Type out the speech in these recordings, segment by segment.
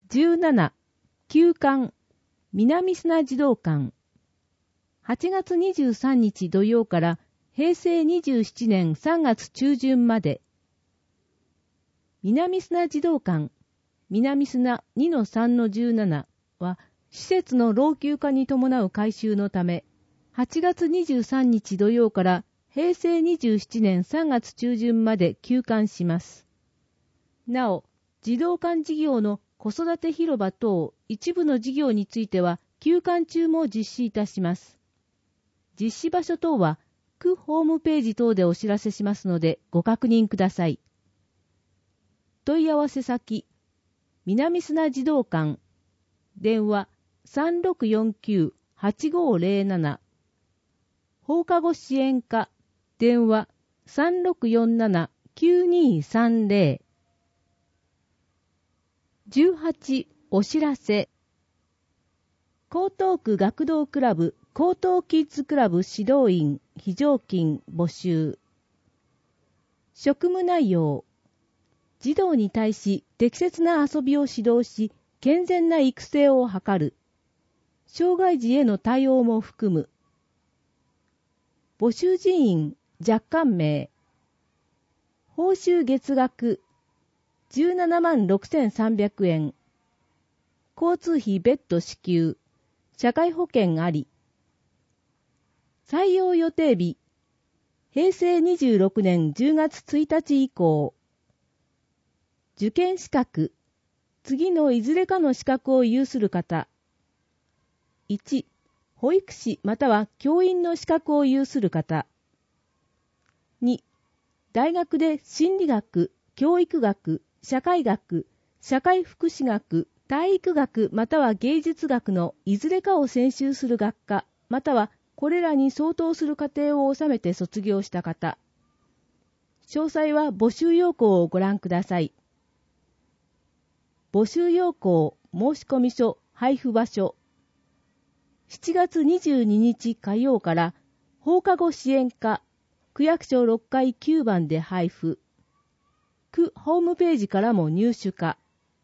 17、休館、南砂児童館。8月23日土曜から平成27年3月中旬まで。南砂児童館、南砂 2-3-17 は、施設の老朽化に伴う改修のため、8月23日土曜から平成27年3月中旬まで休館します。なお、児童館事業の子育て広場等一部の事業については休館中も実施いたします。実施場所等は区ホームページ等でお知らせしますのでご確認ください。問い合わせ先、南砂児童館、電話 3649-8507、放課後支援課、電話 3647-9230。18、お知らせ。江東区学童クラブ、江東キッズクラブ指導員、非常勤募集。職務内容。児童に対し適切な遊びを指導し、健全な育成を図る。障害児への対応も含む。募集人員、若干名。報酬月額、176,300円。交通費別途支給。社会保険あり。採用予定日。平成26年10月1日以降。受験資格。次のいずれかの資格を有する方。1、保育士または教員の資格を有する方。2、大学で心理学、教育学、社会学、社会福祉学、体育学または芸術学のいずれかを専修する学科、またはこれらに相当する課程を収めて卒業した方。詳細は募集要項をご覧ください。募集要項、申込書、配布場所。7月22日火曜から放課後支援課、区役所6階9番で配布。区ホームページからも入手可。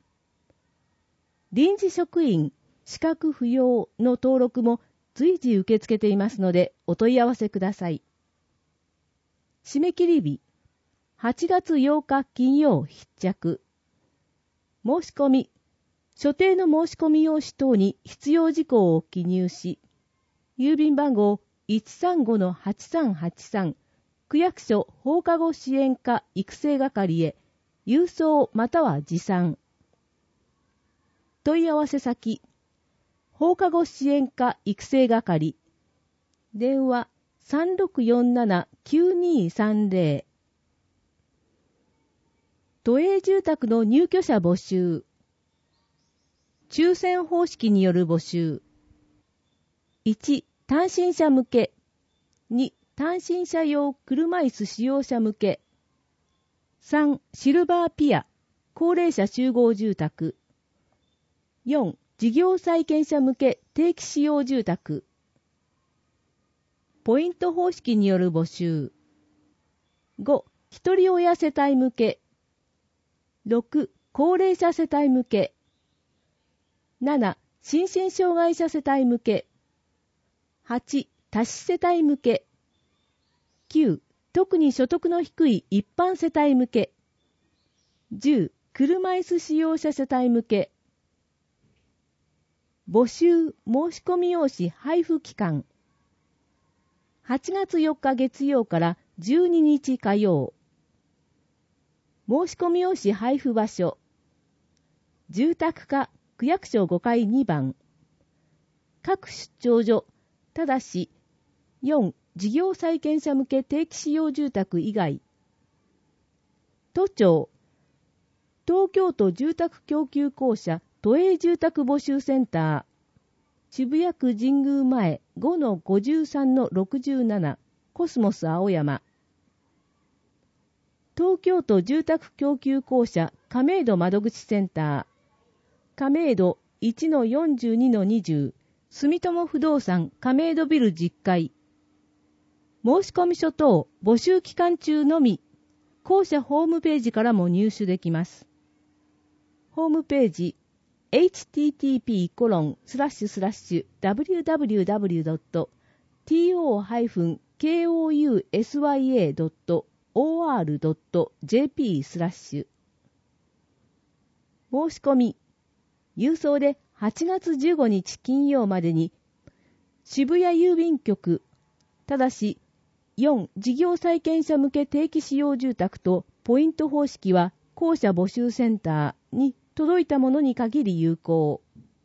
臨時職員、資格不要の登録も随時受け付けていますのでお問い合わせください。締め切り日、8月8日金曜必着。申し込み、所定の申し込み用紙等に必要事項を記入し、郵便番号 135-8383 区役所放課後支援課育成係へ郵送または持参。問い合わせ先、放課後支援課育成係、電話 3647-9230。都営住宅の入居者募集。抽選方式による募集。1、単身者向け。2、単身者用車椅子使用者向け。3、シルバーピア、高齢者集合住宅。4、事業再建者向け定期使用住宅。ポイント方式による募集。5、一人親世帯向け。6、高齢者世帯向け。7、心身障害者世帯向け。8、多子世帯向け。9、特に所得の低い一般世帯向け。10、車椅子使用者世帯向け。募集申込み用紙配布期間。8月4日月曜から12日火曜。申込み用紙配布場所。住宅課区役所5階2番。各出張所、ただし、4、事業再建者向け定期使用住宅以外。都庁、東京都住宅供給公社都営住宅募集センター。渋谷区神宮前 5-53-67 コスモス青山。東京都住宅供給公社亀戸窓口センター。亀戸 1-42-20 住友不動産亀戸ビル10階。申込書等募集期間中のみ、公社ホームページからも入手できます。ホームページ http://www.to-kousya.or.jp/ 申し込み。郵送で8月15日金曜までに、渋谷郵便局、ただし、4事業再建者向け定期使用住宅とポイント方式は公社募集センターに届いたものに限り有効。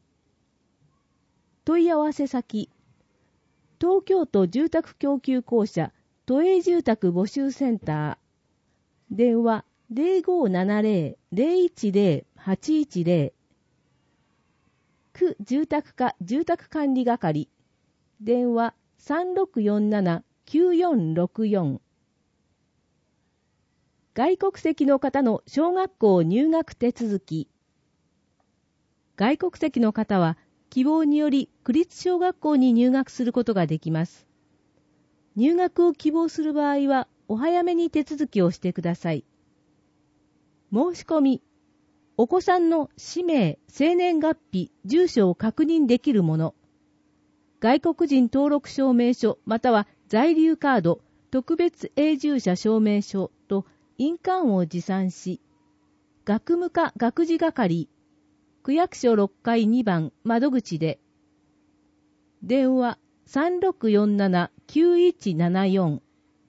問い合わせ先、東京都住宅供給公社都営住宅募集センター、電話 0570-010-810、区住宅課住宅管理係、電話 3647-9464。外国籍の方の小学校入学手続き。外国籍の方は希望により区立小学校に入学することができます。入学を希望する場合はお早めに手続きをしてください。申し込み。お子さんの氏名、生年月日、住所を確認できるもの。外国人登録証明書または在留カード、特別永住者証明書と印鑑を持参し、学務課学事係、区役所6階2番窓口で、電話 3647-9174。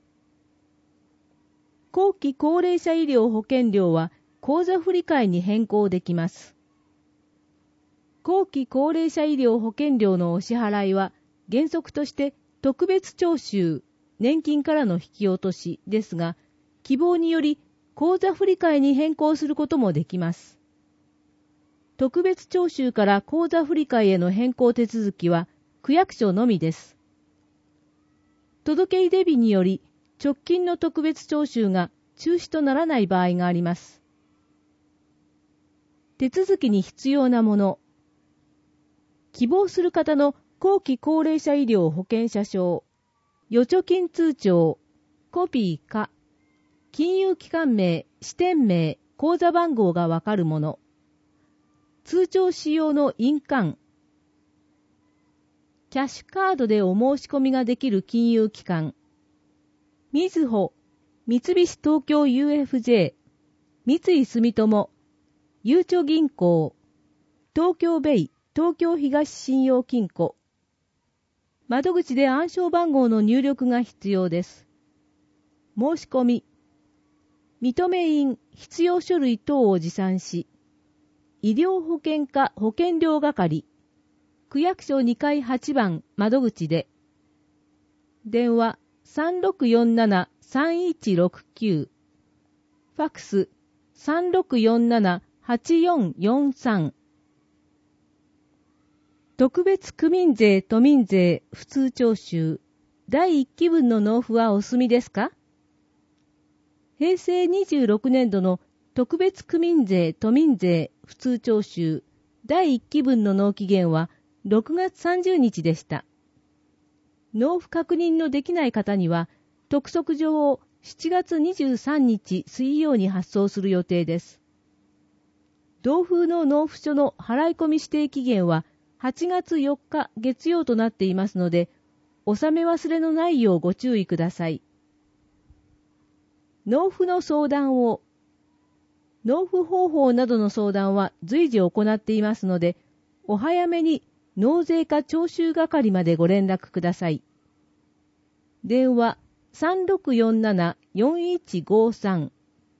後期高齢者医療保険料は口座振替に変更できます。後期高齢者医療保険料のお支払いは原則として特別徴収、年金からの引き落としですが、希望により口座振替に変更することもできます。特別徴収から口座振替への変更手続きは区役所のみです。届け出日により直近の特別徴収が中止とならない場合があります。手続きに必要なもの。希望する方の後期高齢者医療保険者証、預貯金通帳、コピーか、金融機関名、支店名、口座番号がわかるもの。通帳使用の印鑑。キャッシュカードでお申し込みができる金融機関。みずほ、三菱東京 UFJ、三井住友、ゆうちょ銀行、東京ベイ、東京東信用金庫。窓口で暗証番号の入力が必要です。申し込み。認め印、必要書類等を持参し、医療保険課保険料係、区役所2階8番窓口で、電話 3647-3169、ファックス 3647-8443。特別区民税都民税普通徴収第1期分の納付はお済みですか？平成26年度の特別区民税都民税普通徴収第1期分の納期限は6月30日でした。納付確認のできない方には督促状を7月23日水曜に発送する予定です。同封の納付書の払い込み指定期限は8月4日月曜となっていますので、納め忘れのないようご注意ください。納付の相談を。納付方法などの相談は随時行っていますので、お早めに納税課徴収係までご連絡ください。電話 3647-4153。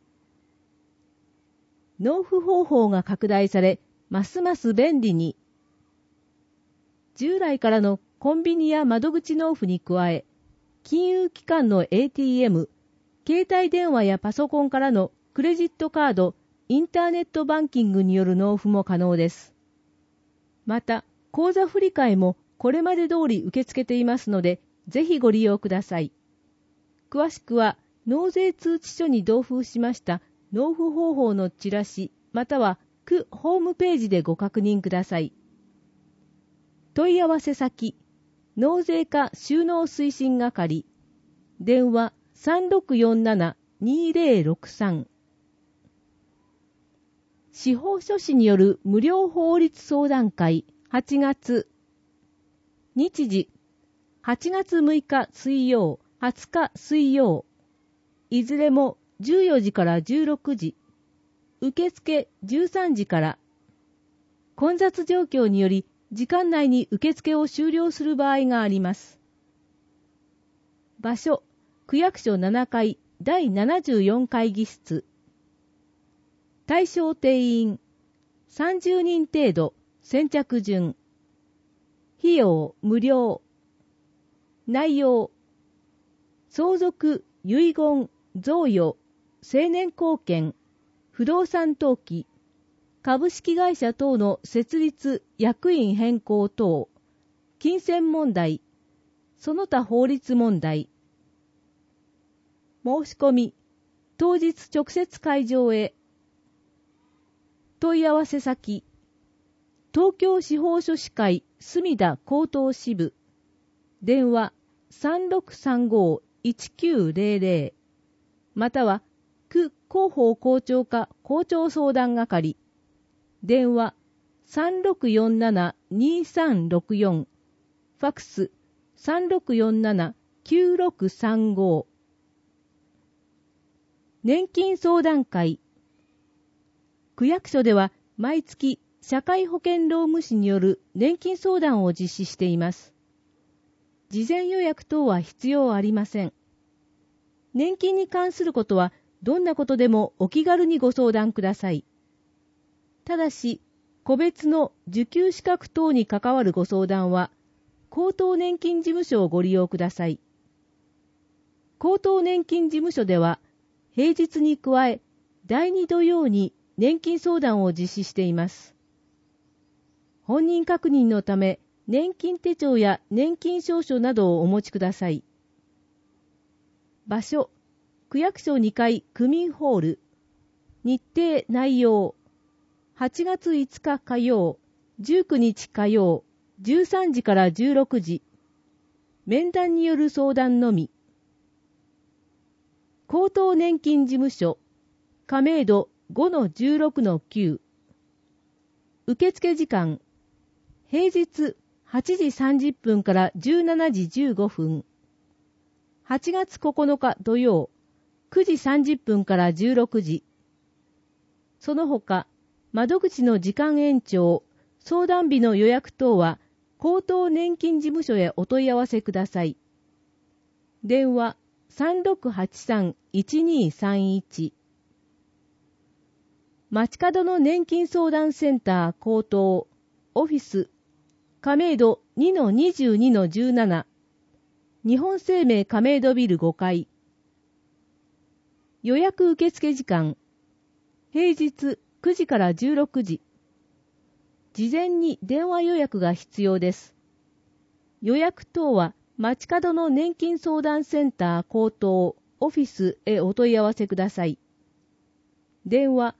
納付方法が拡大され、ますます便利に。従来からのコンビニや窓口納付に加え、金融機関の ATM、携帯電話やパソコンからのクレジットカード、インターネットバンキングによる納付も可能です。また、口座振替もこれまで通り受け付けていますので、ぜひご利用ください。詳しくは、納税通知書に同封しました納付方法のチラシ、または区ホームページでご確認ください。問い合わせ先、納税課収納推進係、電話 3647-2063。 司法書士による無料法律相談会8月。日時、8月6日水曜、20日水曜。いずれも14時から16時。受付13時から。混雑状況により、時間内に受付を終了する場合があります。場所、区役所7階第74会議室。対象定員、30人程度、先着順。費用、無料。内容、相続、遺言、贈与、成年後見、不動産登記、株式会社等の設立・役員変更等、金銭問題、その他法律問題。申し込み、当日直接会場へ。問い合わせ先、東京司法書士会墨田高等支部、電話 3635-1900 または区広報校長課校長相談係、電話 3647-2364 ファクス 3647-9635。 年金相談会。区役所では毎月社会保険労務士による年金相談を実施しています。事前予約等は必要ありません。年金に関することはどんなことでもお気軽にご相談ください。ただし、個別の受給資格等に関わるご相談は、高等年金事務所をご利用ください。高等年金事務所では、平日に加え、第2土曜に年金相談を実施しています。本人確認のため、年金手帳や年金証書などをお持ちください。場所、区役所2階区民ホール。日程内容、8月5日火曜、19日火曜、13時から16時。面談による相談のみ。高等年金事務所、亀戸 5-16-9。受付時間、平日8時30分から17時15分。8月9日土曜、9時30分から16時。その他、窓口の時間延長、相談日の予約等は、高等年金事務所へお問い合わせください。電話 3683-1231。街角の年金相談センター高等、オフィス、亀戸 2-22-17。日本生命亀戸ビル5階。予約受付時間、平日9時から16時。事前に電話予約が必要です。予約等は街角の年金相談センター高等オフィスへお問い合わせください。電話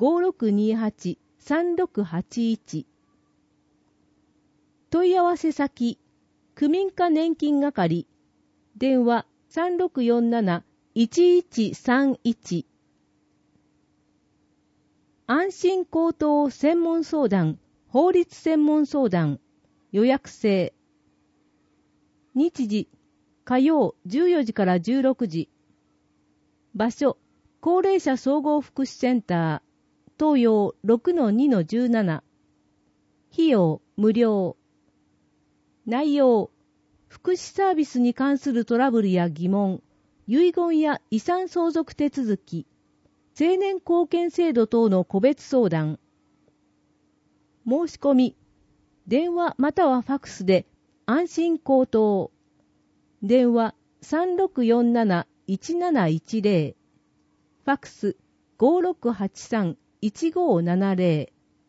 5628-3681。問い合わせ先、区民課年金係、電話 3647-1131。安心高等専門相談、法律専門相談、予約制。日時、火曜14時から16時。場所、高齢者総合福祉センター、東洋 6-2-17。費用、無料。内容、福祉サービスに関するトラブルや疑問、遺言や遺産相続手続き、成年後見制度等の個別相談。申し込み、電話またはファクスで安心高等。電話 3647-1710。ファクス 5683-1570。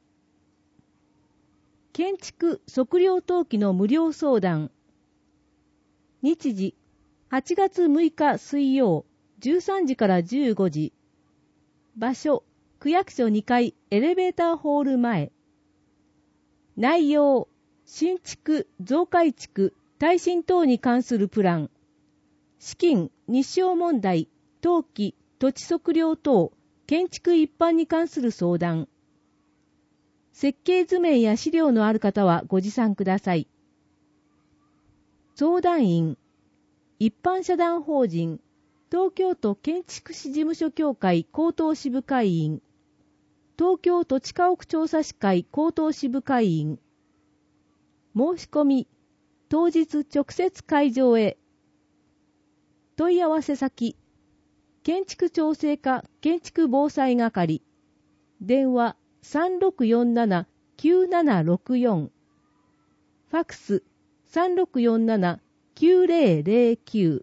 建築測量登記の無料相談。日時、8月6日水曜、13時から15時。場所、区役所2階エレベーターホール前。内容、新築、増改築、耐震等に関するプラン。資金、日照問題、登記、土地測量等、建築一般に関する相談。 設計図面や資料のある方はご持参ください。相談員、一般社団法人、東京都建築士事務所協会高等支部会員、東京土地家屋調査士会高等支部会員。申し込み、当日直接会場へ。問い合わせ先、建築調整課建築防災係、電話3647-9764、ファクス3647-9009。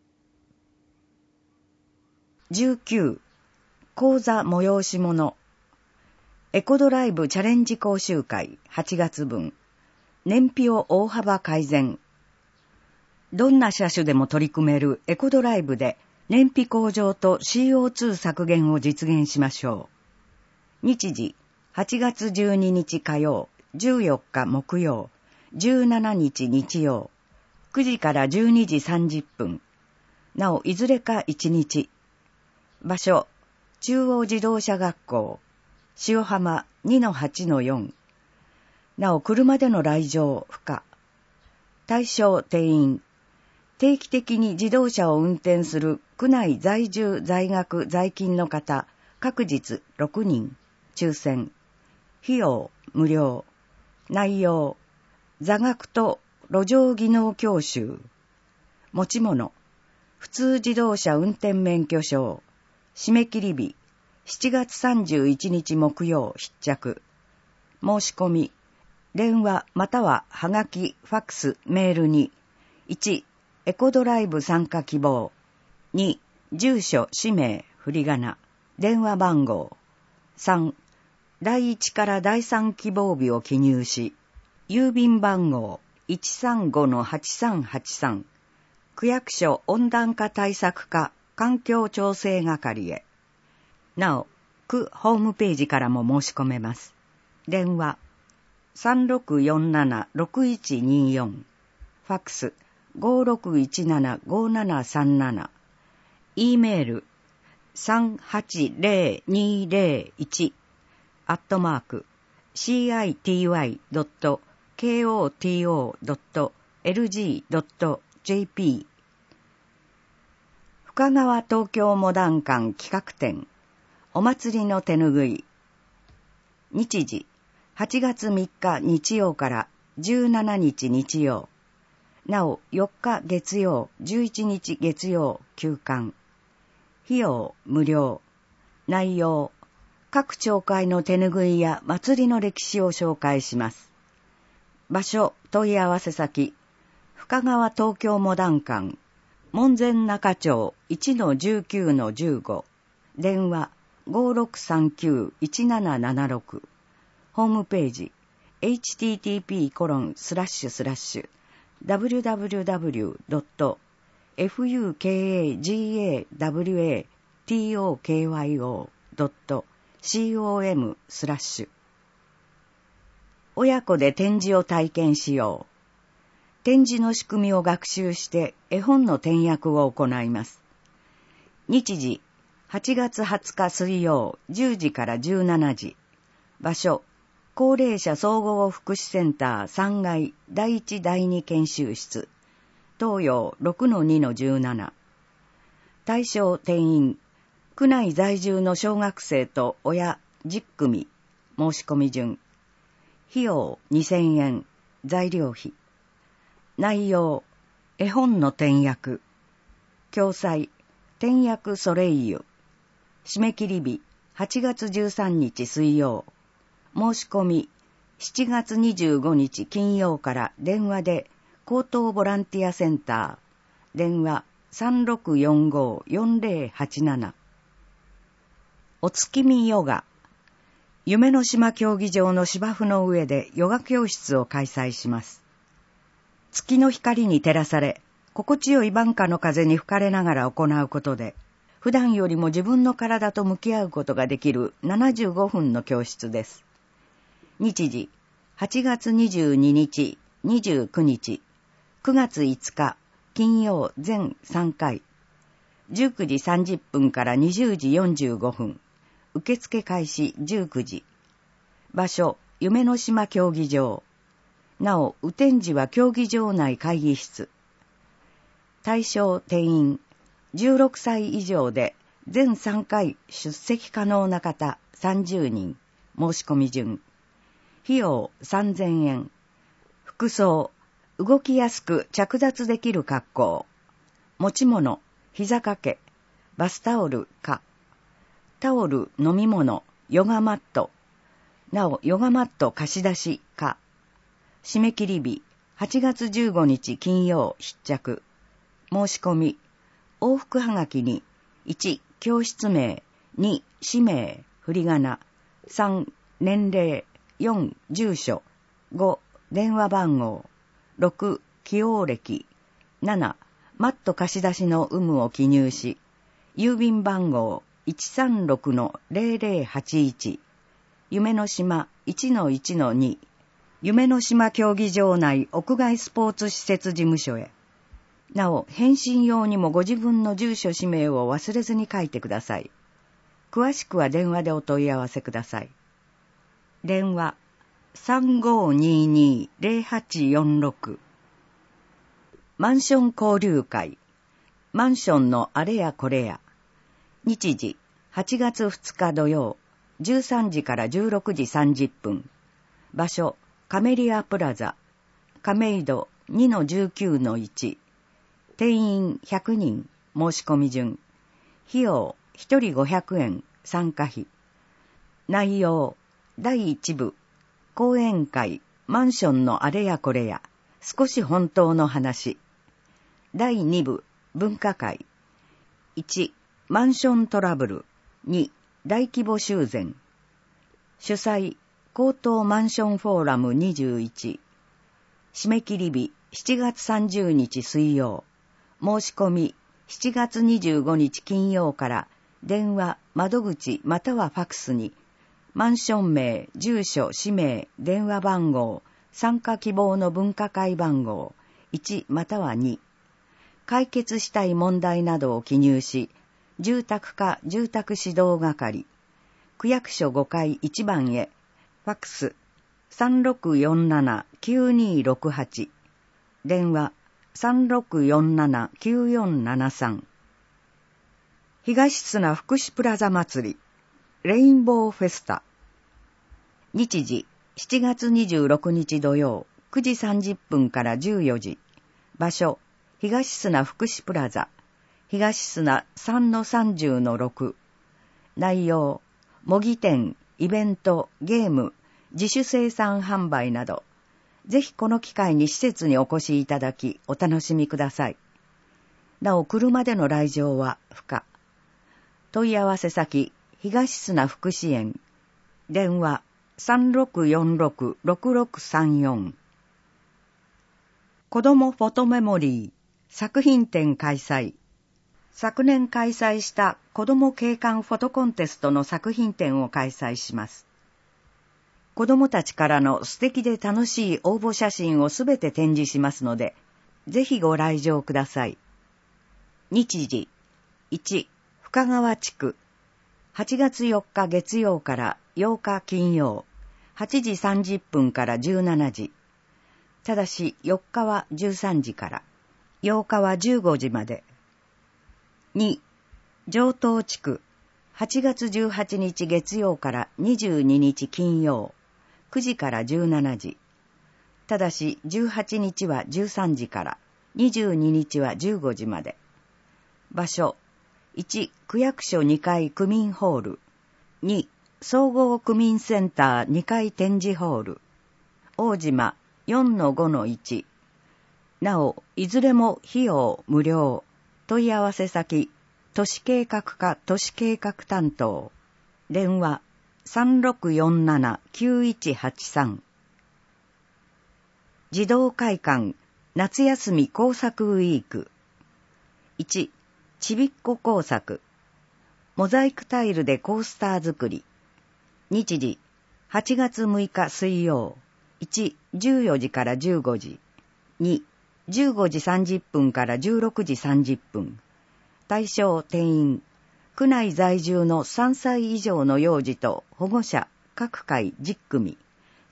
19、講座催し物。エコドライブチャレンジ講習会8月分。燃費を大幅改善。どんな車種でも取り組めるエコドライブで燃費向上と CO2 削減を実現しましょう。日時、8月12日火曜、14日木曜、17日日曜、9時から12時30分。なお、いずれか1日。場所、中央自動車学校、塩浜 2-8-4。なお、車での来場不可。対象定員。定期的に自動車を運転する区内在住在学在勤の方、各日6人、抽選。費用無料。内容、座学と路上技能教習。持ち物、普通自動車運転免許証。締め切り日、7月31日木曜必着。申し込み、電話またははがき、ファックス、メールに、1、エコドライブ参加希望。2、住所、氏名、振り仮名、電話番号。3、第1から第3希望日を記入し、郵便番号 135-8383、区役所温暖化対策課環境調整係へ。なお、区ホームページからも申し込めます。電話、3647-6124、ファックス、5617-5737、E メール、city.koto.lg.jp。 深川東京モダン館企画展、お祭りの手ぬぐい。日時、8月3日日曜から17日日曜。なお、4日月曜、11日月曜、休館。費用無料。内容、各町会の手ぬぐいや祭りの歴史を紹介します。場所、問い合わせ先、深川東京モダン館、門前仲町 1-19-15、電話 5639-1776、ホームページ http://www.fukagawatokyo.com/親子で展示を体験しよう。展示の仕組みを学習して絵本の点訳を行います。日時、8月20日水曜10時から17時。場所、高齢者総合福祉センター3階第1第2研修室。東洋 6-2-17。対象定員、区内在住の小学生と親10組。申し込み順。費用2000円。材料費。内容、絵本の点訳。教材、点訳ソレイユ。締め切り日、8月13日水曜。申し込み、7月25日金曜から電話で、高等ボランティアセンター。電話、3645-4087。お月見ヨガ。夢の島競技場の芝生の上でヨガ教室を開催します。月の光に照らされ、心地よい晩夏の風に吹かれながら行うことで、普段よりも自分の体と向き合うことができる75分の教室です。日時、8月22日、29日、9月5日、金曜全3回、19時30分から20時45分、受付開始19時。場所、 夢の島競技場。なお、雨天時は競技場内会議室。対象定員、16歳以上で全3回出席可能な方30人。申し込み順。費用3000円。服装、動きやすく着脱できる格好。持ち物、膝掛け、バスタオルか。タオル、飲み物、ヨガマット。なお、ヨガマット貸し出しか。締め切り日、8月15日金曜必着。申し込み、往復はがきに、1、教室名、2、氏名、振り仮名、3、年齢、4、住所、5、電話番号、6、起用歴、7、マット貸し出しの有無を記入し、郵便番号 136-0081、夢の島 1-1-2、夢の島競技場内屋外スポーツ施設事務所へ。なお、返信用にもご自分の住所氏名を忘れずに書いてください。詳しくは電話でお問い合わせください。電話 3522-0846。マンション交流会。マンションのあれやこれや。日時8月2日土曜13時から16時30分。場所カメリアプラザ。亀戸 2-19-1。定員100人。申し込み順。費用1人500円。参加費。内容第1部講演会。マンションのあれやこれや。少し本当の話。第2部文化会。1、マンショントラブル。2、大規模修繕。主催、高等マンションフォーラム21。締め切り日、7月30日水曜。申し込み、7月25日金曜から電話、窓口またはファクスに、マンション名、住所、氏名、電話番号、参加希望の分科会番号、1または2。解決したい問題などを記入し、住宅課住宅指導係、区役所5階1番へ、ファクス 3647-9268、電話 3647-9473。東砂福祉プラザ祭り、レインボーフェスタ。日時、7月26日土曜、9時30分から14時。場所、東砂福祉プラザ。東砂 3-30-6。内容、模擬店、イベント、ゲーム、自主生産販売など、ぜひこの機会に施設にお越しいただき、お楽しみください。なお、車での来場は不可。問い合わせ先、東砂福祉園。電話、3646-6634。子どもフォトメモリー、作品展開催。昨年開催した子ども景観フォトコンテストの作品展を開催します。子どもたちからの素敵で楽しい応募写真をすべて展示しますので、ぜひご来場ください。日時、1、深川地区、8月4日月曜から8日金曜、8時30分から17時。ただし4日は13時から、8日は15時まで。2、城東地区、8月18日月曜から22日金曜、9時から17時。ただし18日は13時から、22日は15時まで。場所、1、区役所2階区民ホール。2、総合区民センター2階展示ホール。大島 4-5-1。なお、いずれも費用無料。問い合わせ先、都市計画課都市計画担当。電話、3647-9183。児童会館、夏休み工作ウィーク。1、ちびっこ工作。モザイクタイルでコースター作り。日時、8月6日水曜。1、14時から15時。2、15時30分から16時30分。対象定員。区内在住の3歳以上の幼児と保護者各回10組。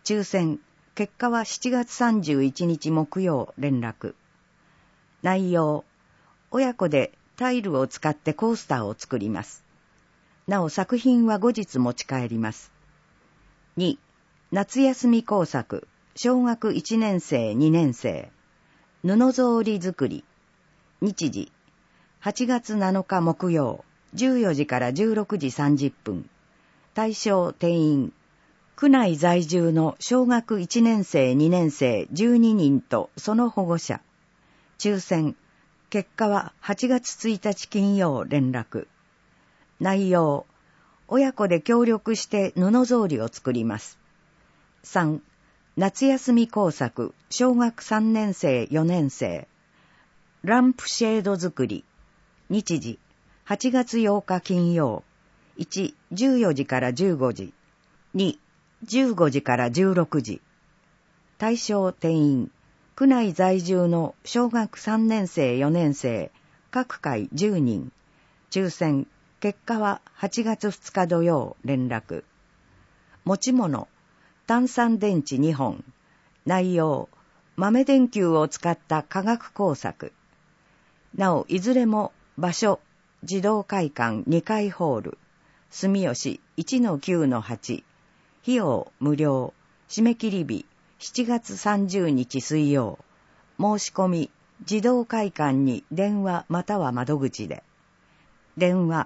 抽選、結果は7月31日木曜連絡。内容、親子でタイルを使ってコースターを作ります。なお作品は後日持ち帰ります。2、夏休み工作、小学1年生2年生、布草織作り。日時、8月7日木曜、14時から16時30分。対象定員、区内在住の小学1年生2年生12人とその保護者。抽選、結果は8月1日金曜連絡。内容、親子で協力して布草履を作ります。3、夏休み工作、小学3年生4年生。ランプシェード作り。日時、8月8日金曜。1、14時から15時。2、15時から16時。対象定員、区内在住の小学3年生4年生、各回10人。抽選、結果は8月2日土曜連絡。持ち物、単三電池2本。内容、豆電球を使った科学工作。なお、いずれも場所、児童会館2階ホール、住吉 1-9-8。費用無料。締め切り日7月30日水曜。申し込み、児童会館に電話または窓口で。電話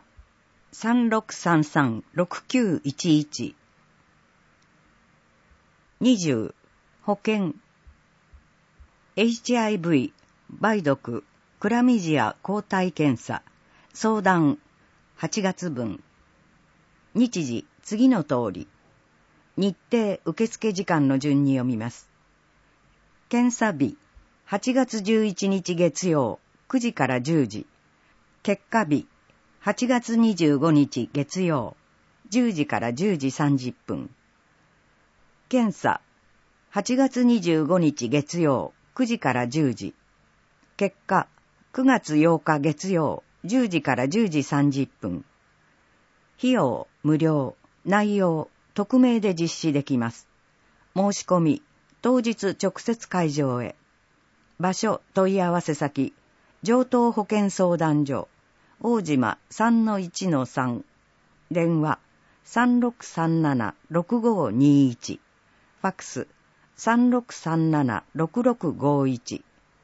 3633-6911。20、保険。HIV、梅毒、クラミジア抗体検査。相談、8月分。日時、次の通り。日程、受付時間の順に読みます。検査日、8月11日月曜、9時から10時。結果日、8月25日月曜、10時から10時30分。検査、8月25日月曜、9時から10時。結果、9月8日月曜、10時から10時30分。費用、無料。内容、匿名で実施できます。申し込み、当日直接会場へ。場所、問い合わせ先、上東保健相談所、大島 3-1-3。電話、3637-6521。ファックス、3637-6651。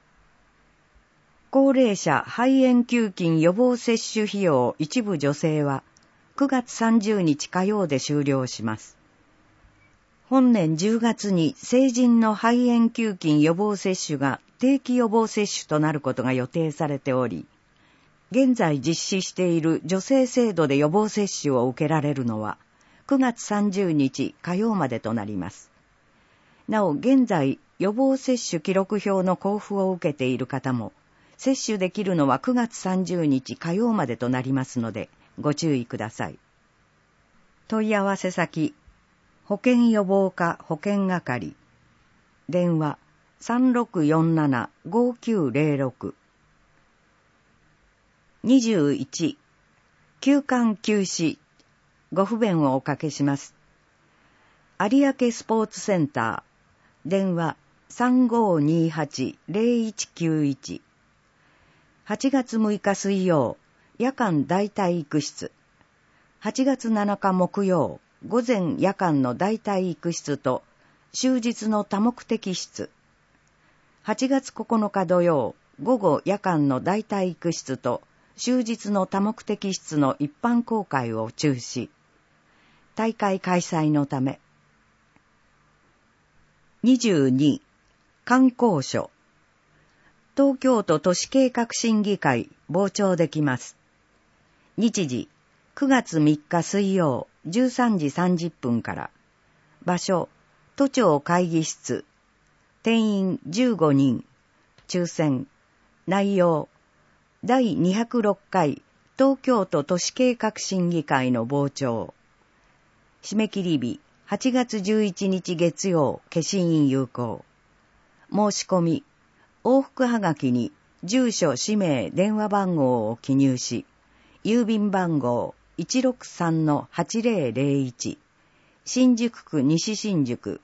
高齢者肺炎球菌予防接種費用一部助成は9月30日火曜で終了します。本年10月に成人の肺炎球菌予防接種が定期予防接種となることが予定されており、現在実施している助成制度で予防接種を受けられるのは9月30日火曜までとなります。なお、現在予防接種記録表の交付を受けている方も、接種できるのは9月30日火曜までとなりますので、ご注意ください。問い合わせ先、保健予防課保健係。電話、3647-5906。21、休館休止。ご不便をおかけします。有明スポーツセンター。電話、3528-0191。8月6日水曜、夜間大体育室。8月7日木曜、午前夜間の大体育室と終日の多目的室。8月9日土曜、午後夜間の大体育室と終日の多目的室の一般公開を中止。大会開催のため。22、観光所。東京都都市計画審議会傍聴できます。日時、9月3日水曜13時30分から。場所、都庁会議室。定員15人。抽選。内容、第206回東京都都市計画審議会の傍聴。締め切り日、8月11日月曜、消印有効。申し込み、往復はがきに住所、氏名、電話番号を記入し、郵便番号 163-8001、新宿区西新宿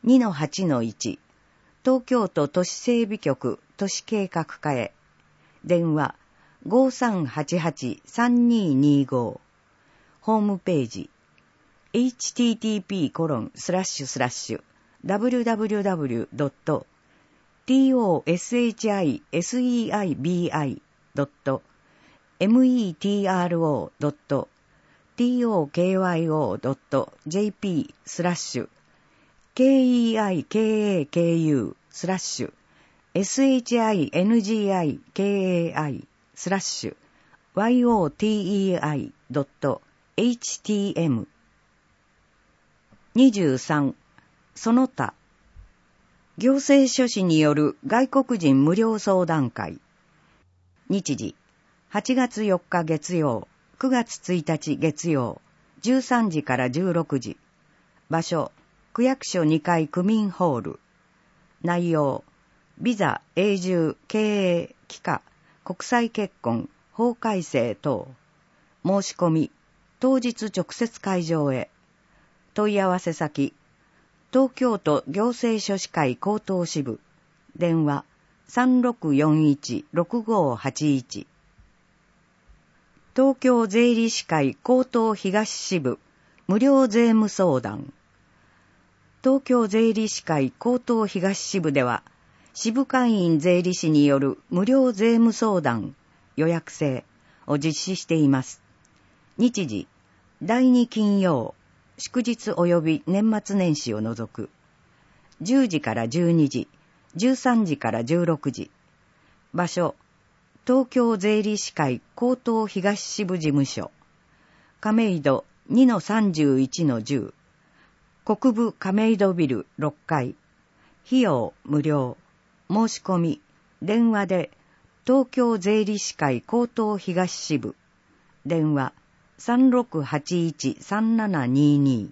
2-8-1、東京都都市整備局都市計画課へ。電話5388-3225。ホームページ http://www.tokyoisei.htm。 23. その他、行政書士による外国人無料相談会。日時8月4日月曜、9月1日月曜、13時から16時。場所、区役所2階区民ホール。内容、ビザ、永住、経営、帰化、国際結婚、法改正等。申し込み、当日直接会場へ。問い合わせ先、東京都行政書士会高等支部。電話、3641-6581。東京税理士会高等東支部無料税務相談。東京税理士会高等東支部では、支部会員税理士による無料税務相談、予約制を実施しています。日時、第2金曜、祝日及び年末年始を除く。10時から12時、13時から16時。場所、東京税理士会高等東支部事務所。亀戸 2-31-10。国分亀戸ビル6階。費用無料。申し込み、電話で、東京税理士会高等東支部。電話、3681-3722。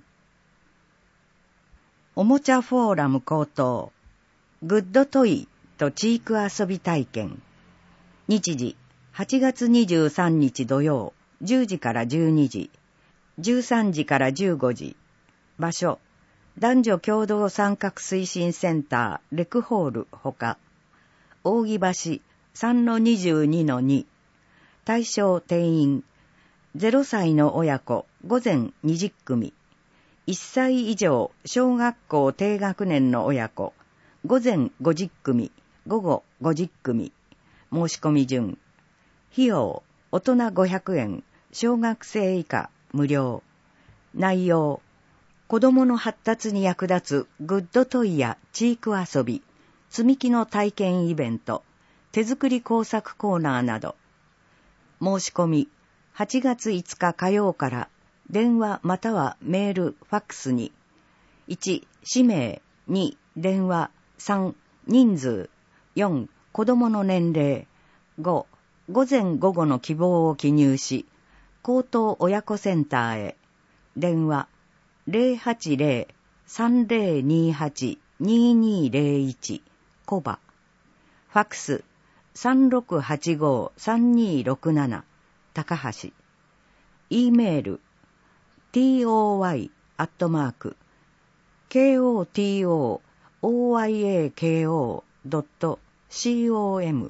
おもちゃフォーラム高等。グッドトイとチーク遊び体験。日時、8月23日土曜、10時から12時、13時から15時。場所、男女共同参画推進センターレクホールほか、扇橋 3-22-2。対象定員、0歳の親子午前20組、1歳以上小学校低学年の親子午前50組、午後50組。申し込み順。費用、大人500円、小学生以下無料。内容、子供の発達に役立つグッドトイやチーク遊び、積み木の体験イベント、手作り工作コーナーなど。申し込み、8月5日火曜から電話またはメール、ファックスに、1、氏名、2、電話、3、人数、4、子供の年齢、5、午前午後の希望を記入し、高等親子センターへ。電話、080-3028-2201、コバ。ファックス、3685-3267、高橋。E メール、toy@kotoyako.com。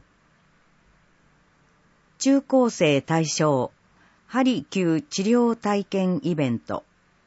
中高生対象、鍼灸治療体験イベント。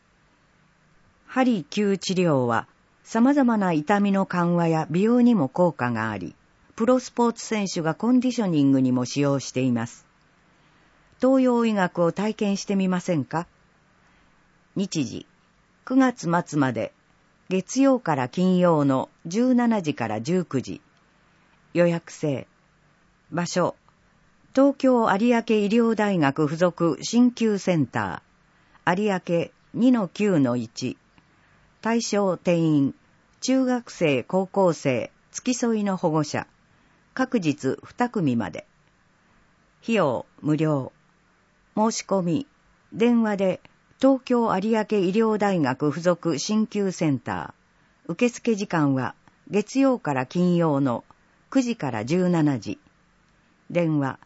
鍼灸治療は様々な痛みの緩和や美容にも効果があり、プロスポーツ選手がコンディショニングにも使用しています。東洋医学を体験してみませんか？日時、9月末まで、月曜から金曜の17時から19時。予約制。場所、東京有明医療大学附属鍼灸センター、有明 2-9-1。対象定員、中学生、高校生、付き添いの保護者、各日2組まで。費用無料。申し込み、電話で東京有明医療大学附属鍼灸センター。受付時間は月曜から金曜の9時から17時。電話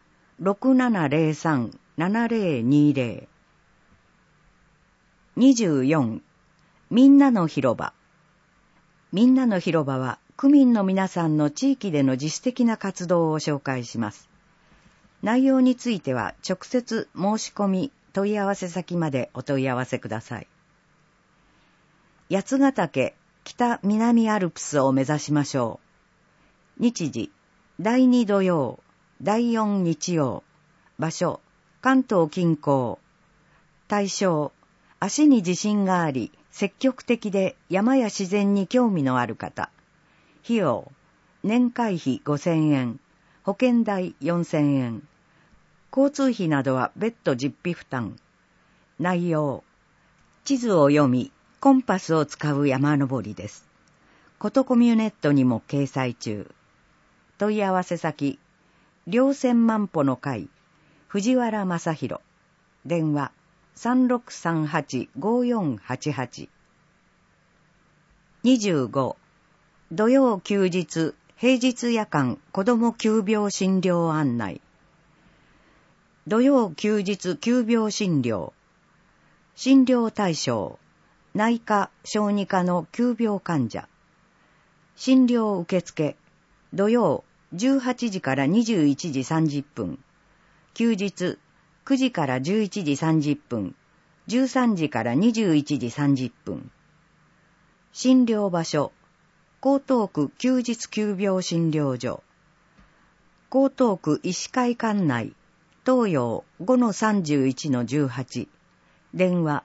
6703-7020。24. みんなの広場。 みんなの広場は区民の皆さんの地域での自主的な活動を紹介します。内容については直接申し込み、問い合わせ先までお問い合わせください。八ヶ岳北南アルプスを目指しましょう。日時、第2土曜、第4日曜。場所、関東近郊。対象、足に自信があり、積極的で山や自然に興味のある方。費用、年会費5000円、保険代4000円。交通費などは別途実費負担。内容、地図を読み、コンパスを使う山登りです。ことコミュネットにも掲載中。問い合わせ先、稜線万歩の会、藤原正宏。電話、3638-5488。25、土曜休日、平日夜間子ども急病診療案内。土曜休日急病診療。診療対象、内科・小児科の急病患者。診療受付、土曜18時から21時30分。休日9時から11時30分。13時から21時30分。診療場所、江東区休日急病診療所。江東区医師会館内、東洋 5-31-18。電話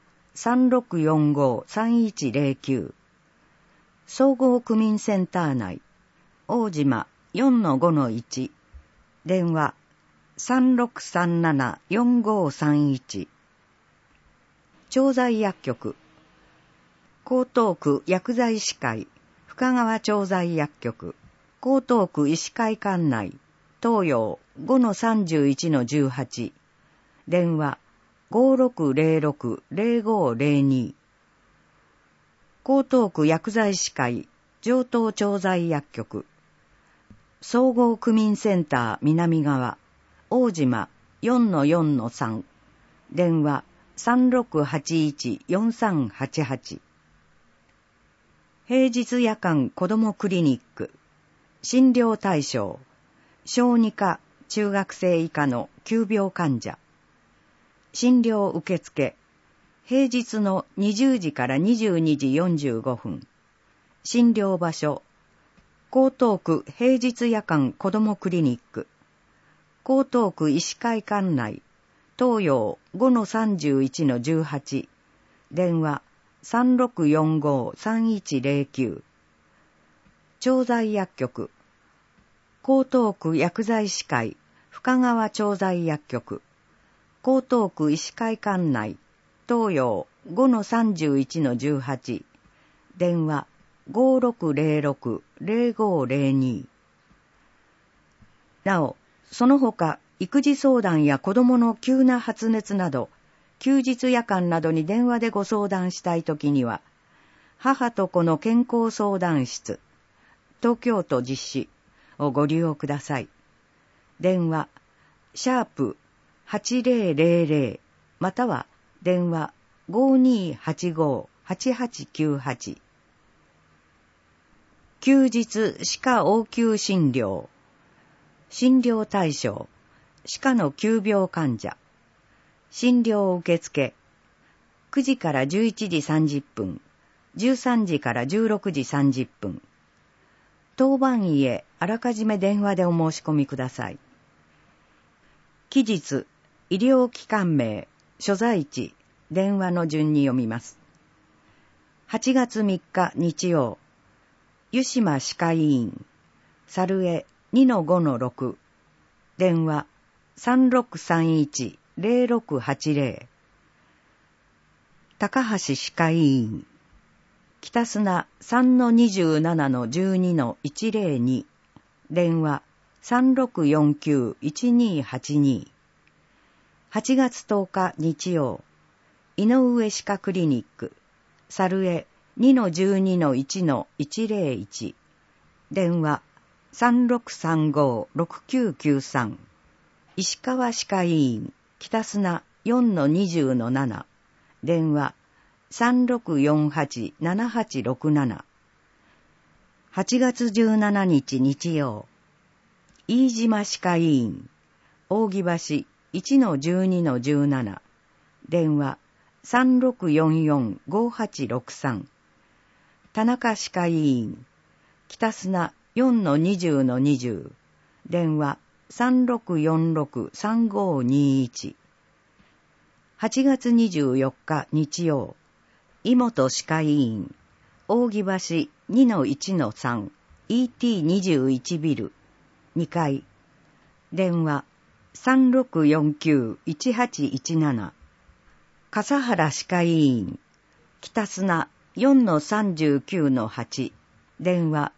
3645-3109。総合区民センター内、大島 4-5-1。電話3637-4531。調剤薬局、江東区薬剤師会、深川調剤薬局。江東区医師会館内、東洋 5-31-18。電話5606-0502。江東区薬剤師会、上東調剤薬局。総合区民センター南側、大島 4-4-3。電話3681-4388。平日夜間子どもクリニック。診療対象、小児科・中学生以下の急病患者。診療受付、平日の20時から22時45分。診療場所、江東区平日夜間子どもクリニック。江東区医師会館内、東洋 5-31-18。電話3645-3109。調剤薬局、江東区薬剤師会、深川調剤薬局。江東区医師会館内、東洋 5-31-18。電話5606-0502。なお、その他、育児相談や子供の急な発熱など、休日夜間などに電話でご相談したいときには、母と子の健康相談室、東京都実施をご利用ください。電話、#8000 または電話5285-8898。休日歯科応急診療。診療対象、歯科の急病患者。診療受付、9時から11時30分、13時から16時30分。当番医へあらかじめ電話でお申し込みください。期日、医療機関名、所在地、電話の順に読みます。8月3日日曜、湯島歯科医院、猿江 2-5-6。電話3631-0680。高橋歯科医院、北砂 3-27-12-102。電話3649-1282。8月10日日曜、井上歯科クリニック、猿江 2-12-1-101。電話3635-6993。石川歯科医院、北砂 4-20-7。電話3648-7867。 8月17日日曜、飯島歯科医院、扇橋 1-12-17、電話 3644-5863、田中歯科医院、北砂 4-20-20、電話 3646-3521。8月24日日曜、井本歯科医院、扇橋 2-1-3、ET21 ビル、2階、電話 3649-1817。笠原歯科医院、北砂 4-39-8、電話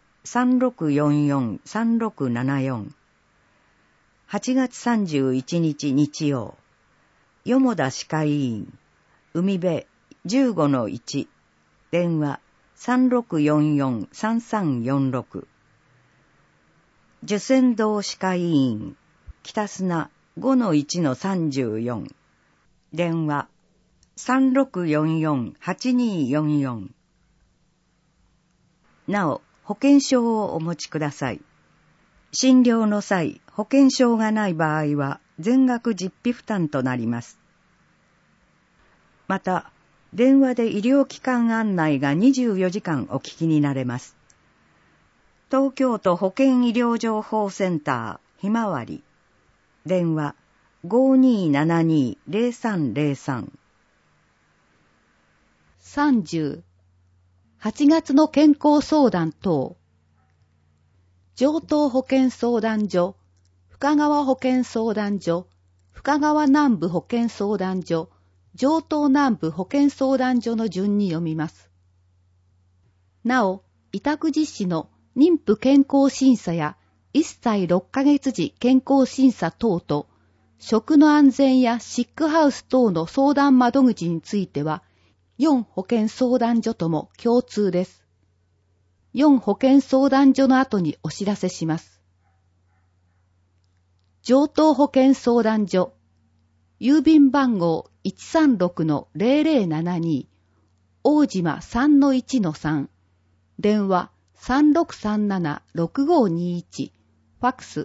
3644-3674。8月31日日曜、よ田歯科医院、海辺 15-1、電話 3644-3346。受仙堂歯科医院、北砂 5-1-34、電話 3644-8244。なお、保険証をお持ちください。診療の際、保険証がない場合は全額実費負担となります。また、電話で医療機関案内が24時間お聞きになれます。東京都保健医療情報センターひまわり、電話 5272-0303。 30、8月の健康相談等。城東保健相談所、深川保健相談所、深川南部保健相談所、城東南部保健相談所の順に読みます。なお、委託実施の妊婦健康審査や1歳6ヶ月時健康審査等と、食の安全やシックハウス等の相談窓口については、4保健相談所とも共通です。4保健相談所の後にお知らせします。城東保健相談所、郵便番号 136-0072、大島 3-1-3、電話 3637-6521、ファックス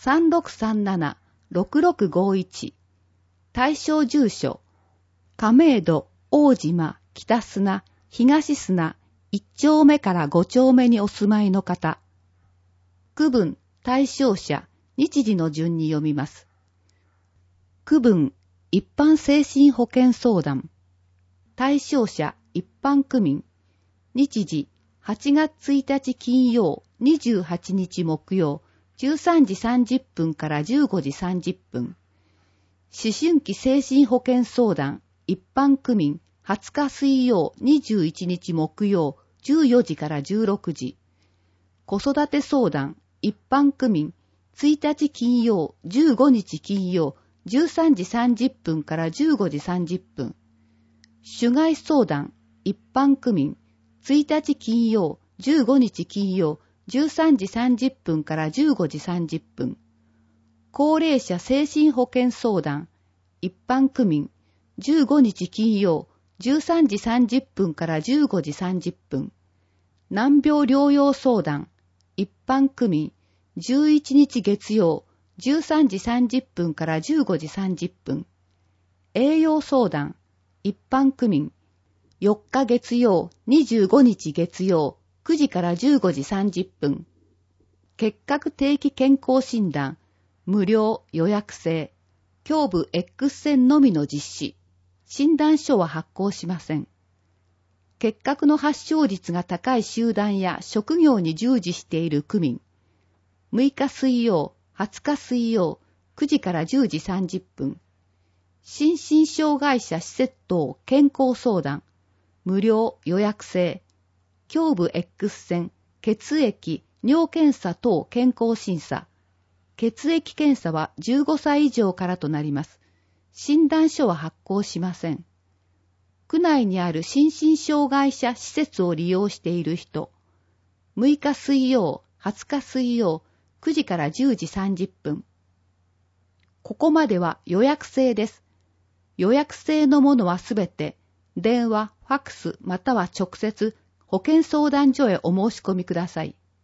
3637-6651、対象住所、亀戸、大島、北砂、東砂、1丁目から5丁目にお住まいの方。区分、対象者、日時の順に読みます。区分、一般精神保健相談。対象者、一般区民。日時、8月1日金曜、28日木曜、13時30分から15時30分。思春期精神保健相談、一般区民、20日水曜、21日木曜、14時から16時。子育て相談、一般区民、1日金曜、15日金曜、13時30分から15時30分。主害相談、一般区民、1日金曜、15日金曜、13時30分から15時30分。高齢者精神保健相談、一般区民、15日金曜、13時30分から15時30分。難病療養相談、一般区民、11日月曜、13時30分から15時30分。栄養相談、一般区民、4日月曜、25日月曜、9時から15時30分。結核定期健康診断、無料予約制、胸部 X 線のみの実施。診断書は発行しません。結核の発症率が高い集団や職業に従事している区民。6日水曜、20日水曜、9時から10時30分。心身障害者施設等健康相談、無料予約制。胸部 X 線、血液、尿検査等健康審査。血液検査は15歳以上からとなります。診断書は発行しません。区内にある心身障害者施設を利用している人。6日水曜、20日水曜、9時から10時30分。ここまでは予約制です。予約制のものはすべて、電話、ファックスまたは直接、保健相談所へお申し込みください。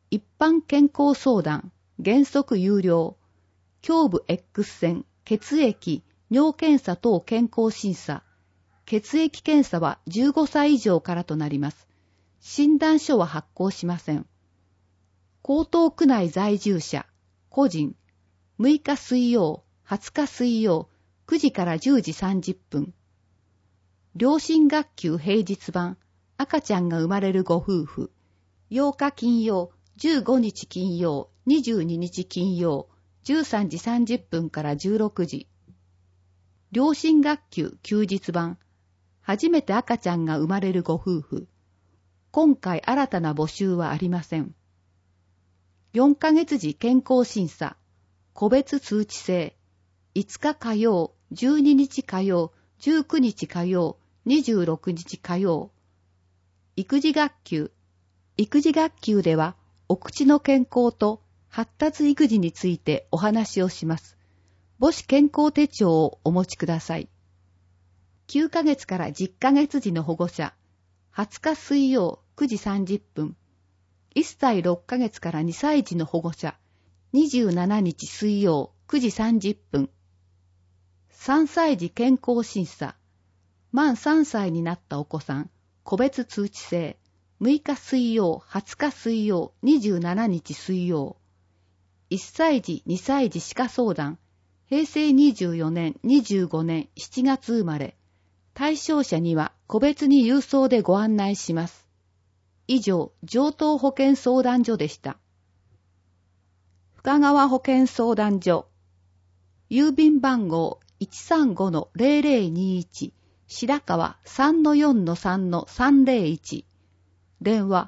一般健康相談、原則有料、胸部 X 線、血液、尿検査等健康審査、血液検査は15歳以上からとなります。診断書は発行しません。江東区内在住者、個人、6日水曜、20日水曜、9時から10時30分。両親学級平日版、赤ちゃんが生まれるご夫婦、8日金曜、15日金曜、22日金曜、13時30分から16時。両親学級休日版、初めて赤ちゃんが生まれるご夫婦。今回新たな募集はありません。4ヶ月時健康審査、個別通知制、5日火曜、12日火曜、19日火曜、26日火曜。育児学級。育児学級では、お口の健康と発達育児についてお話をします。母子健康手帳をお持ちください。9ヶ月から10ヶ月時の保護者。20日水曜9時30分。1歳6ヶ月から2歳児の保護者。27日水曜9時30分。3歳児健康審査。満3歳になったお子さん。個別通知制。6日水曜、20日水曜、27日水曜。1歳児、2歳児歯科相談。平成24年、25年7月生まれ。対象者には個別に郵送でご案内します。以上、城東保健相談所でした。深川保健相談所。郵便番号 135-0021 白川 3-4-3-301。電話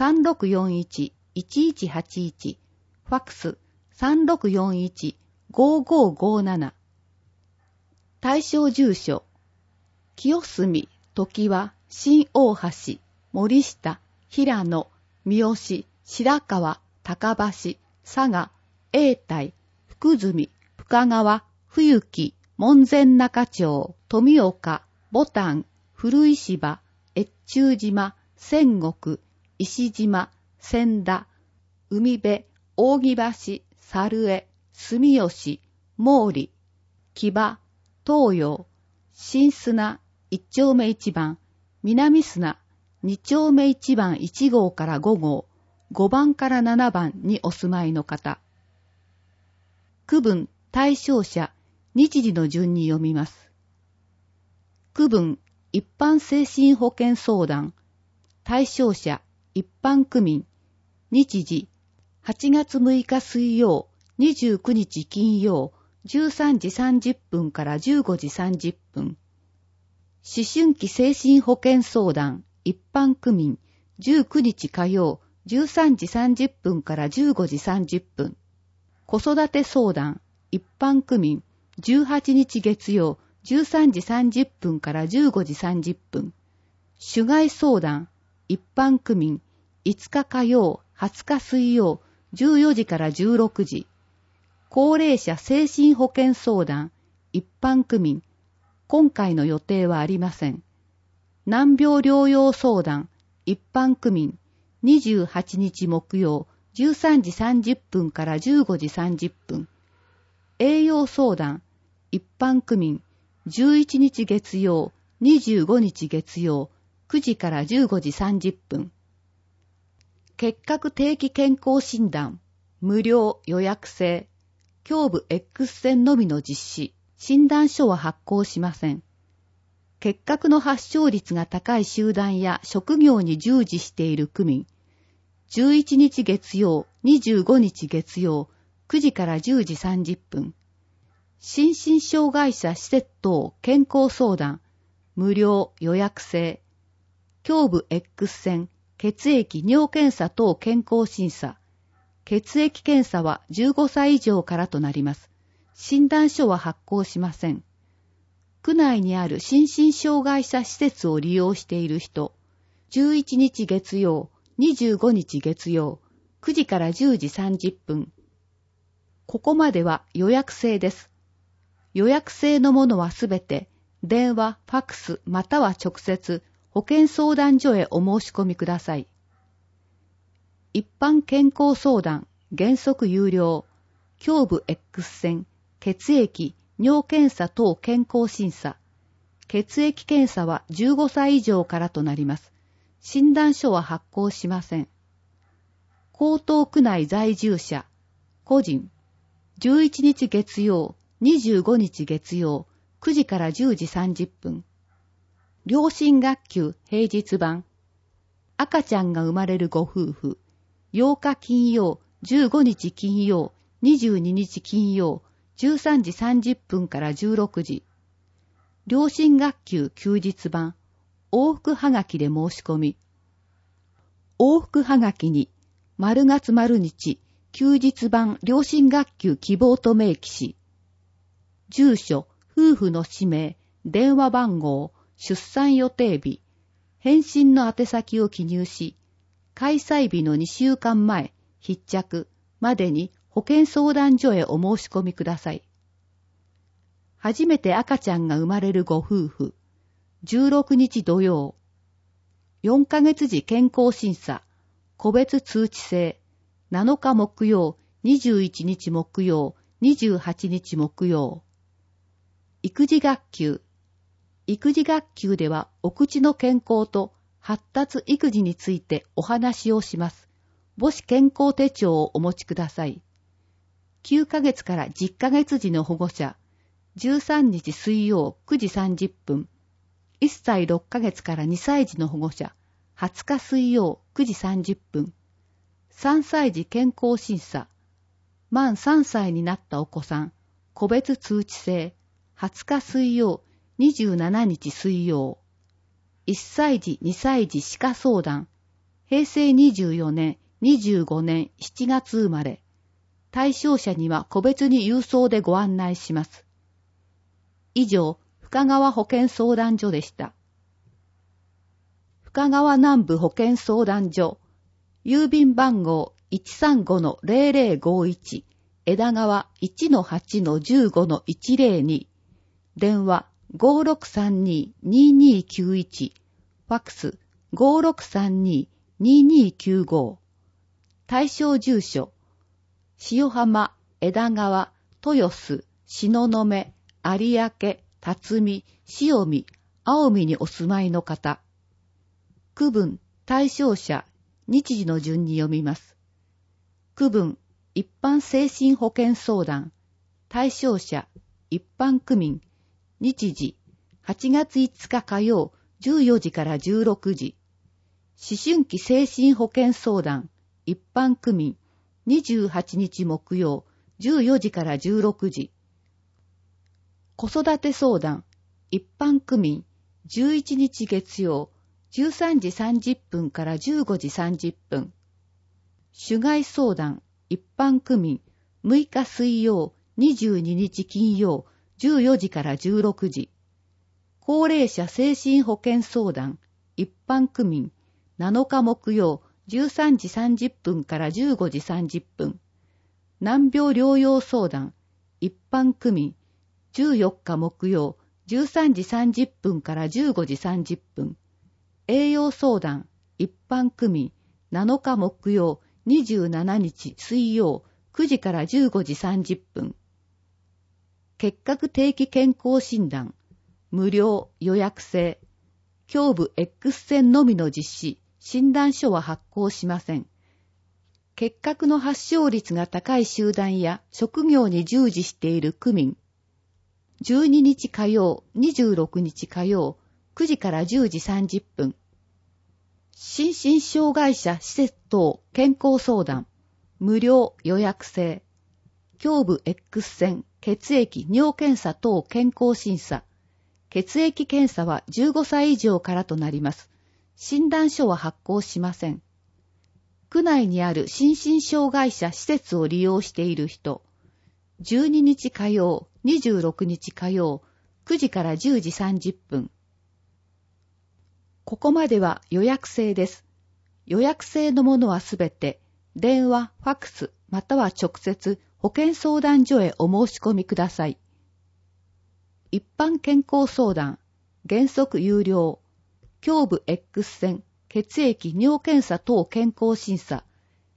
3641-1181。ファックス 3641-5557。対象住所。清澄、常盤、新大橋、森下、平野、三好、白川、高橋、佐賀、永代、福住、深川、冬木、門前仲町、富岡、牡丹、古石場、越中島、仙石、石島、千田、海辺、扇橋、猿江、住吉、毛利、木場、東洋、新砂、1丁目1番、南砂、2丁目1番1号から5号、5番から7番にお住まいの方。区分、対象者、日時の順に読みます。区分、一般精神保健相談。対象者、一般区民。日時、8月6日水曜、29日金曜、13時30分から15時30分。思春期精神保健相談、一般区民、19日火曜、13時30分から15時30分。子育て相談、一般区民、18日月曜、13時30分から15時30分。主害相談、一般区民、5日火曜、20日水曜、14時から16時。高齢者精神保健相談、一般区民、今回の予定はありません。難病療養相談、一般区民、28日木曜、13時30分から15時30分。栄養相談、一般区民、11日月曜、25日月曜、9時から15時30分。結核定期健康診断、無料予約制、胸部 X 線のみの実施、診断書は発行しません。結核の発症率が高い集団や職業に従事している区民、11日月曜、25日月曜、9時から10時30分。心身障害者施設等健康相談、無料予約制、胸部 X 線、血液尿検査等健康審査、血液検査は15歳以上からとなります。診断書は発行しません。区内にある心身障害者施設を利用している人、11日月曜、25日月曜、9時から10時30分。ここまでは予約制です。予約制のものはすべて、電話、ファックスまたは直接、保健相談所へお申し込みください。 一般健康相談、原則有料、胸部 X 線、血液、尿検査等健康審査。血液検査は15歳以上からとなります。診断書は発行しません。江東区内在住者、個人、11日月曜、25日月曜、9時から10時30分。両親学級平日版。赤ちゃんが生まれるご夫婦。8日金曜、15日金曜、22日金曜、13時30分から16時。両親学級休日版。往復はがきで申し込み。往復はがきに、丸月丸日、休日版両親学級希望と明記し、住所、夫婦の氏名、電話番号、出産予定日、返信の宛先を記入し、開催日の2週間前、必着までに保健相談所へお申し込みください。初めて赤ちゃんが生まれるご夫婦、16日土曜、4ヶ月時健康審査、個別通知制、7日木曜、21日木曜、28日木曜。育児学級。育児学級ではお口の健康と発達育児についてお話をします。母子健康手帳をお持ちください。9ヶ月から10ヶ月時の保護者、13日水曜9時30分。1歳6ヶ月から2歳児の保護者、20日水曜9時30分。3歳児健康審査。満3歳になったお子さん、個別通知制。20日水曜、27日水曜。1歳児、2歳児歯科相談。平成24年、25年7月生まれ。対象者には個別に郵送でご案内します。以上、深川保健相談所でした。深川南部保健相談所。郵便番号 135-0051 枝川 1-8-15-102 電話 5632-2291 ファックス 5632-2295 対象住所塩浜、枝川、豊洲、東雲、有明、辰巳、塩見、青海にお住まいの方。区分、対象者、日時の順に読みます。区分、一般精神保健相談。対象者、一般区民。日時、8月5日火曜、14時から16時。思春期精神保健相談。一般区民。28日木曜、14時から16時。子育て相談。一般区民。11日月曜、13時30分から15時30分。主害相談、一般区民、6日水曜、22日金曜、14時から16時。高齢者精神保健相談、一般区民、7日木曜、13時30分から15時30分。難病療養相談、一般区民、14日木曜、13時30分から15時30分。栄養相談、一般区民、7日木曜、27日水曜、9時から15時30分。結核定期健康診断、無料予約制。胸部 X 線のみの実施、診断書は発行しません。結核の発症率が高い集団や職業に従事している区民。12日火曜、26日火曜、9時から10時30分。心身障害者施設等健康相談、無料予約制。胸部 X 線、血液、尿検査等健康審査。血液検査は15歳以上からとなります。診断書は発行しません。区内にある心身障害者施設を利用している人。12日火曜、26日火曜、9時から10時30分。ここまでは予約制です。予約制のものはすべて、電話、ファックス、または直接、保健相談所へお申し込みください。一般健康相談、原則有料、胸部 X 線、血液、尿検査等健康審査、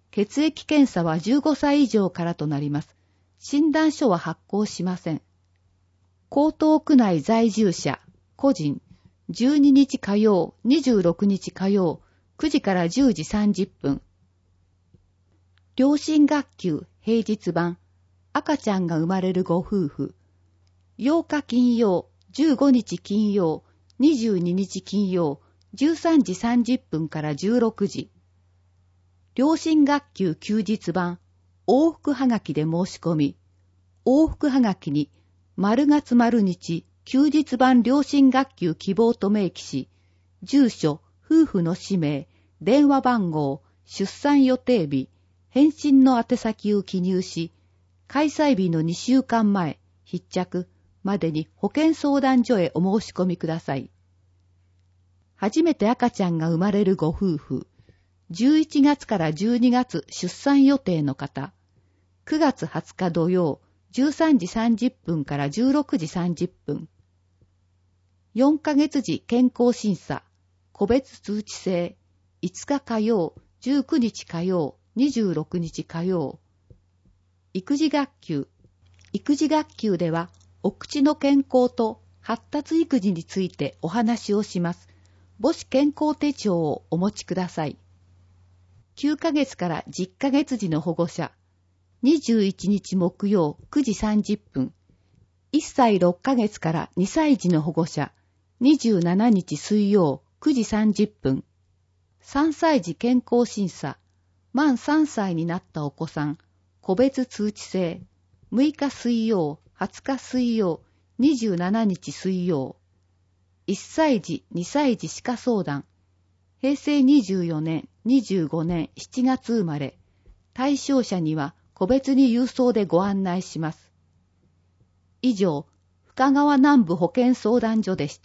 血液検査は15歳以上からとなります。診断書は発行しません。江東区内在住者、個人、12日火曜、26日火曜、9時から10時30分。両親学級平日版、赤ちゃんが生まれるご夫婦。8日金曜、15日金曜、22日金曜、13時30分から16時。両親学級休日版、往復はがきで申し込み、往復はがきに、丸月丸日、休日版両親学級希望と明記し、住所、夫婦の氏名、電話番号、出産予定日、返信の宛先を記入し、開催日の2週間前、必着までに保健相談所へお申し込みください。初めて赤ちゃんが生まれるご夫婦、11月から12月出産予定の方、9月20日土曜、13時30分から16時30分。4ヶ月時健康審査、個別通知制、5日火曜、19日火曜、26日火曜。育児学級。育児学級では、お口の健康と発達育児についてお話をします。母子健康手帳をお持ちください。9ヶ月から10ヶ月時の保護者。21日木曜9時30分。1歳6ヶ月から2歳児の保護者。27日水曜9時30分。3歳児健康審査。満3歳になったお子さん。個別通知制。6日水曜、20日水曜、27日水曜。1歳児、2歳児歯科相談。平成24年、25年7月生まれ。対象者には個別に郵送でご案内します。以上、深川南部保健相談所でした。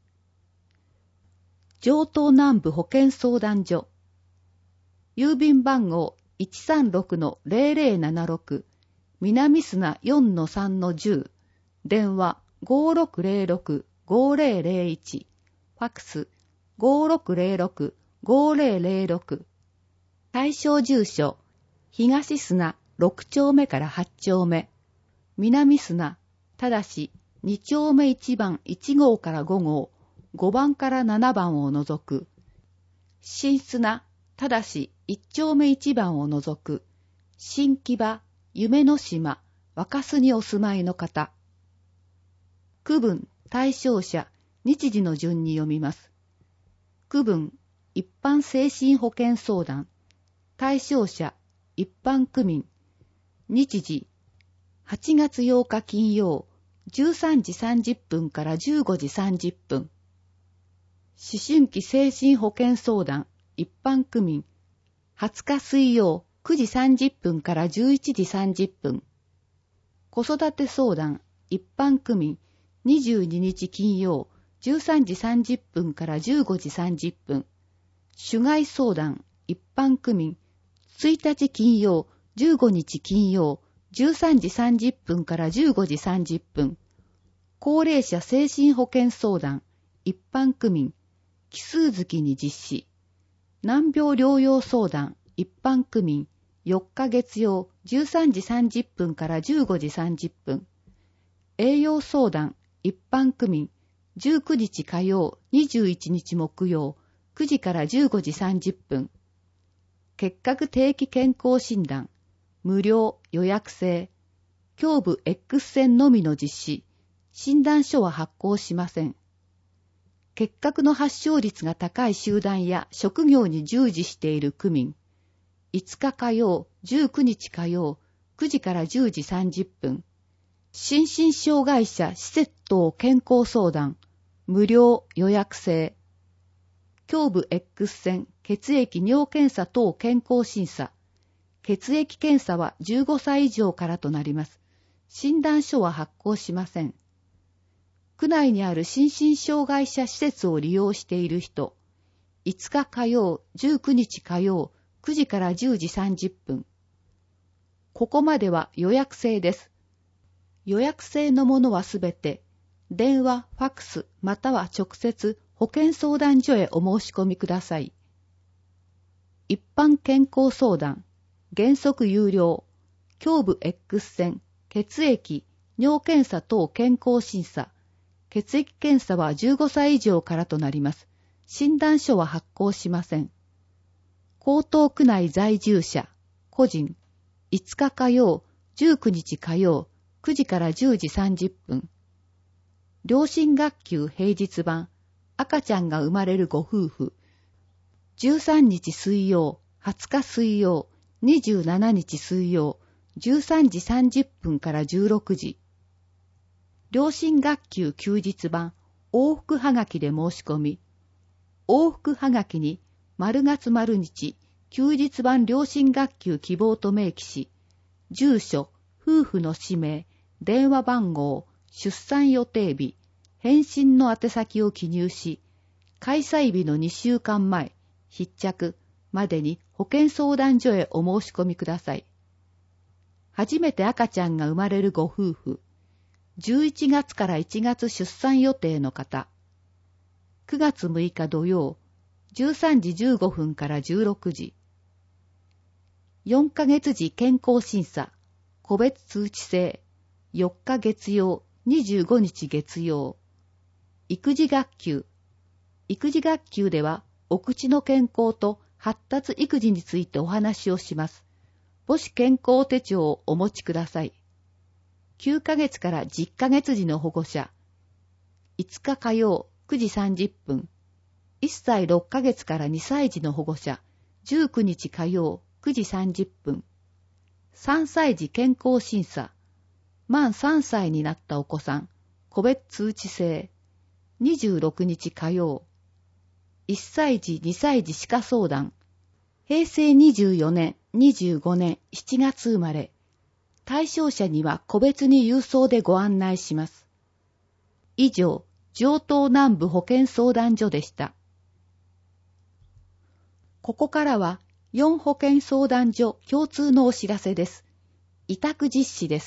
城東南部保健相談所。郵便番号 136-0076 南砂 4-3-10 電話 5606-5001 ファクス 5606-5006 対象住所東砂6丁目から8丁目南砂ただし2丁目1番1号から5号5番から7番を除く新砂ただし1丁目1番を除く新木場夢の島若洲にお住まいの方。区分対象者日時の順に読みます。区分一般精神保健相談対象者一般区民日時8月8日金曜13時30分から15時30分思春期精神保健相談一般区民20日水曜9時30分から11時30分子育て相談一般区民22日金曜13時30分から15時30分主害相談一般区民1日金曜15日金曜13時30分から15時30分高齢者精神保健相談一般区民奇数月に実施難病療養相談一般区民4日月曜13時30分から15時30分栄養相談一般区民19日火曜21日木曜9時から15時30分結核定期健康診断無料予約制胸部 X 線のみの実施診断書は発行しません結核の発症率が高い集団や職業に従事している区民5日火曜、19日火曜、9時から10時30分。心身障害者施設等健康相談、無料予約制。胸部 X 線、血液尿検査等健康審査。血液検査は15歳以上からとなります。診断書は発行しません。区内にある心身障害者施設を利用している人。5日火曜、19日火曜、9時から10時30分。ここまでは予約制です。予約制のものはすべて、電話、ファクス、または直接保健相談所へお申し込みください。一般健康相談、 原則有料、胸部 X 線、血液、尿検査等健康審査、血液検査は15歳以上からとなります。診断書は発行しません。江東区内在住者、個人、5日火曜、19日火曜、9時から10時30分。良心学級平日版、赤ちゃんが生まれるご夫婦。13日水曜、20日水曜、27日水曜、13時30分から16時。良心学級休日版、往復はがきで申し込み。往復はがきに、丸月丸日、休日版良心学級希望と明記し、住所、夫婦の氏名、電話番号、出産予定日、返信の宛先を記入し、開催日の2週間前、必着までに保健相談所へお申し込みください。初めて赤ちゃんが生まれるご夫婦、11月から1月出産予定の方、9月6日土曜、13時15分から16時。4ヶ月時健康審査、個別通知制、4日月曜、25日月曜。育児学級。育児学級では、お口の健康と発達育児についてお話をします。母子健康手帳をお持ちください。9ヶ月から10ヶ月時の保護者。5日火曜、9時30分。1歳6ヶ月から2歳児の保護者。19日火曜、9時30分。3歳児健康審査。満3歳になったお子さん。個別通知制。26日火曜。1歳児2歳児歯科相談。平成24年、25年7月生まれ。対象者には個別に郵送でご案内します。以上、城東南部保健相談所でした。ここからは、4保健相談所共通のお知らせです。委託実施です。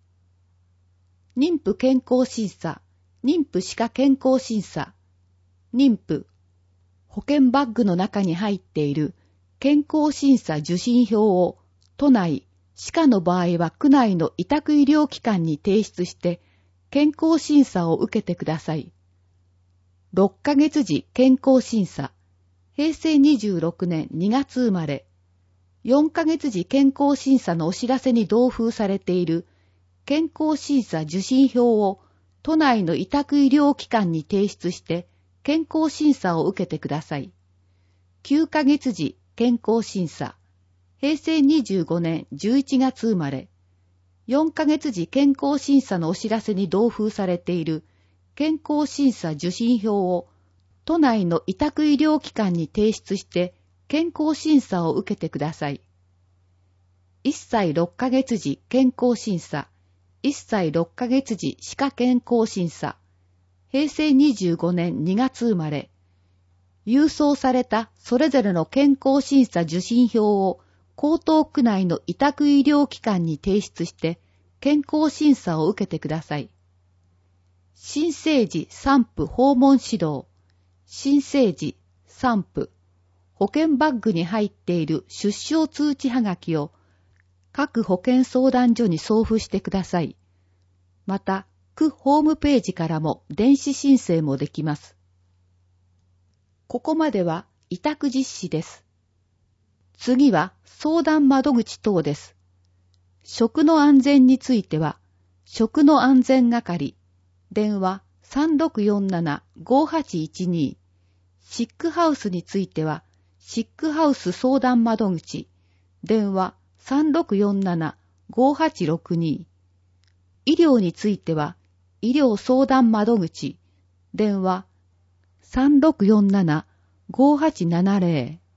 妊婦健康審査、妊婦歯科健康審査、妊婦、保険バッグの中に入っている健康審査受診票を都内、歯科の場合は区内の委託医療機関に提出して健康審査を受けてください。6ヶ月時健康審査、平成26年2月生まれ、4ヶ月時健康審査のお知らせに同封されている健康審査受診票を都内の委託医療機関に提出して健康審査を受けてください。9ヶ月時健康審査、平成25年11月生まれ、4ヶ月時健康審査のお知らせに同封されている健康審査受診票を都内の委託医療機関に提出して健康審査を受けてください。1歳6ヶ月時健康審査、1歳6ヶ月時歯科健康審査、平成25年2月生まれ、郵送されたそれぞれの健康審査受診票を江東区内の委託医療機関に提出して健康審査を受けてください。新生児産婦訪問指導、新生児産婦、保健バッグに入っている出生通知はがきを各保健相談所に送付してください。また、区ホームページからも電子申請もできます。ここまでは委託実施です。次は相談窓口等です。食の安全については、食の安全係、電話3647-5812、シックハウスについては、シックハウス相談窓口、電話3647-5862、医療については、医療相談窓口、電話3647-5870